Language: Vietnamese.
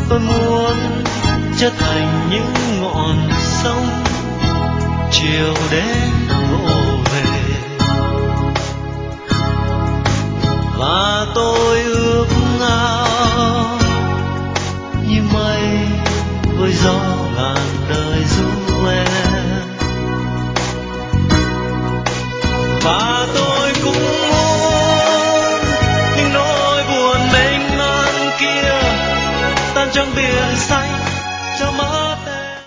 tôi muốn trở thành những ngọn sông chiều đến vỗ về, và tôi ước ao như mây với gió ngàn đời ru em, và tôi cũng muốn những nỗi buồn mênh mang kia tan trong biển xa